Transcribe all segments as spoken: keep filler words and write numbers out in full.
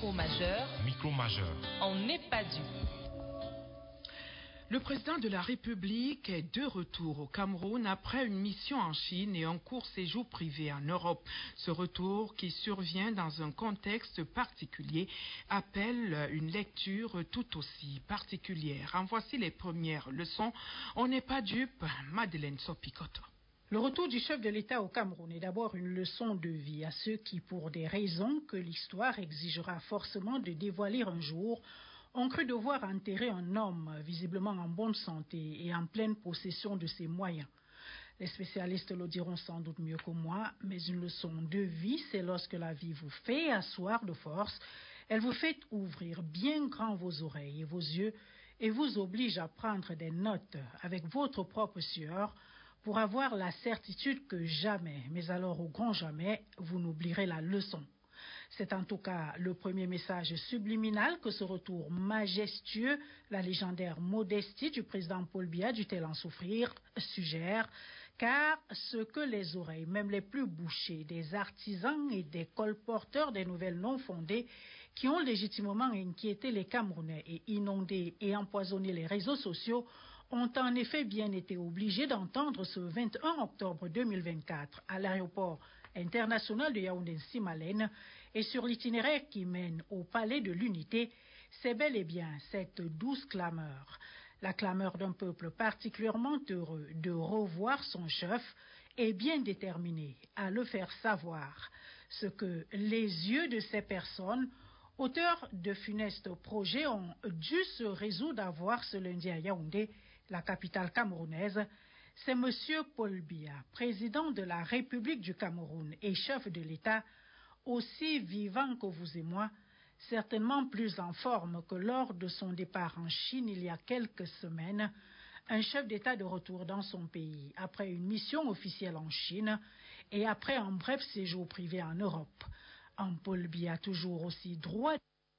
Micro majeur. Micro majeur. On n'est pas dû. Le président de la République est de retour au Cameroun après une mission en Chine et un court séjour privé en Europe. Ce retour, qui survient dans un contexte particulier, appelle une lecture tout aussi particulière. En voici les premières leçons. On n'est pas dupe, Madeleine Sopicoto. Le retour du chef de l'État au Cameroun est d'abord une leçon de vie à ceux qui, pour des raisons que l'histoire exigera forcément de dévoiler un jour, ont cru devoir enterrer un homme visiblement en bonne santé et en pleine possession de ses moyens. Les spécialistes le diront sans doute mieux que moi, mais une leçon de vie, c'est lorsque la vie vous fait asseoir de force, elle vous fait ouvrir bien grand vos oreilles et vos yeux et vous oblige à prendre des notes avec votre propre sueur pour avoir la certitude que jamais, mais alors au grand jamais, vous n'oublierez la leçon. C'est en tout cas le premier message subliminal que ce retour majestueux, la légendaire modestie du président Paul Biya, dut-elle en souffrir, suggère, car ce que les oreilles, même les plus bouchées, des artisans et des colporteurs des nouvelles non fondées, qui ont légitimement inquiété les Camerounais et inondé et empoisonné les réseaux sociaux, ont en effet bien été obligés d'entendre ce vingt et un octobre deux mille vingt-quatre à l'aéroport international de Yaoundé-Simalène et sur l'itinéraire qui mène au palais de l'Unité, c'est bel et bien cette douce clameur, la clameur d'un peuple particulièrement heureux de revoir son chef et bien déterminé à le faire savoir, ce que les yeux de ces personnes auteurs de funestes projets ont dû se résoudre à voir ce lundi à Yaoundé, la capitale camerounaise. C'est M. Paul Biya, président de la République du Cameroun et chef de l'État, aussi vivant que vous et moi, certainement plus en forme que lors de son départ en Chine il y a quelques semaines, un chef d'État de retour dans son pays, après une mission officielle en Chine et après un bref séjour privé en Europe. Un Paul Biya toujours aussi droit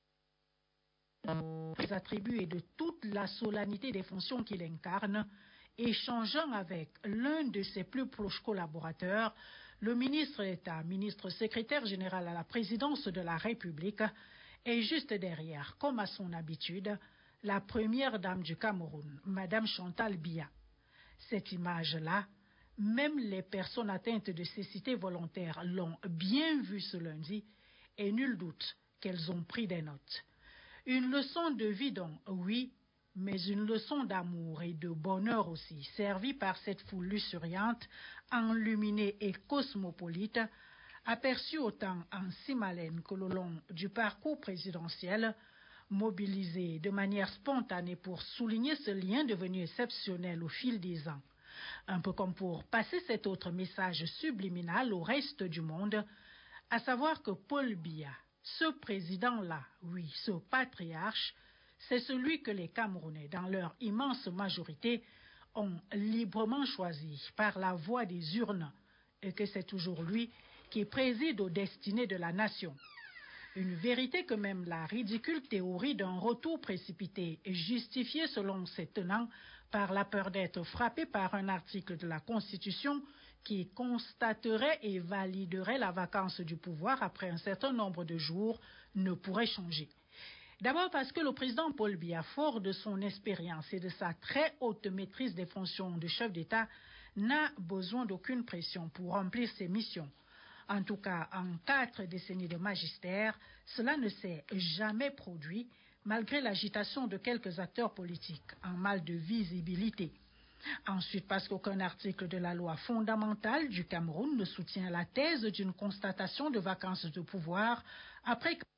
des attributs et de toute la solennité des fonctions qu'il incarne, échangeant avec l'un de ses plus proches collaborateurs, le ministre d'État, ministre secrétaire général à la présidence de la République, et juste derrière, comme à son habitude, la première dame du Cameroun, Madame Chantal Biya. Cette image-là, même les personnes atteintes de cécité volontaire l'ont bien vue ce lundi, et nul doute qu'elles ont pris des notes. Une leçon de vie donc, oui, mais une leçon d'amour et de bonheur aussi, servie par cette foule luxuriante, enluminée et cosmopolite, aperçue autant en Simalène que le long du parcours présidentiel, mobilisée de manière spontanée pour souligner ce lien devenu exceptionnel au fil des ans. Un peu comme pour passer cet autre message subliminal au reste du monde, à savoir que Paul Biya, ce président-là, oui, ce patriarche, c'est celui que les Camerounais, dans leur immense majorité, ont librement choisi par la voie des urnes, et que c'est toujours lui qui préside aux destinées de la nation. Une vérité que même la ridicule théorie d'un retour précipité est justifiée selon ses tenants par la peur d'être frappé par un article de la Constitution qui constaterait et validerait la vacance du pouvoir après un certain nombre de jours ne pourrait changer. D'abord parce que le président Paul Biya, fort de son expérience et de sa très haute maîtrise des fonctions de chef d'État, n'a besoin d'aucune pression pour remplir ses missions. En tout cas, en quatre décennies de magistère, cela ne s'est jamais produit, malgré l'agitation de quelques acteurs politiques, en mal de visibilité. Ensuite, parce qu'aucun article de la loi fondamentale du Cameroun ne soutient la thèse d'une constatation de vacance de pouvoir après que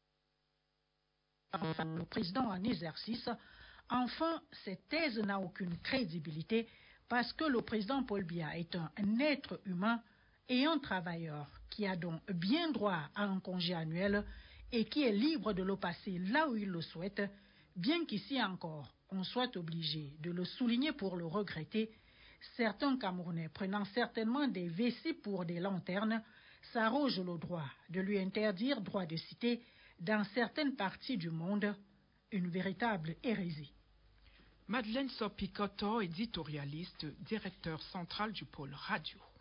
le président en exercice. Enfin, cette thèse n'a aucune crédibilité parce que le président Paul Biya est un être humain et un travailleur qui a donc bien droit à un congé annuel et qui est libre de le passer là où il le souhaite, bien qu'ici encore, on soit obligé de le souligner pour le regretter, certains Camerounais prenant certainement des vessies pour des lanternes s'arrogent le droit de lui interdire droit de citer dans certaines parties du monde, une véritable hérésie. Madeleine Sopicoto, éditorialiste, directeur central du pôle radio.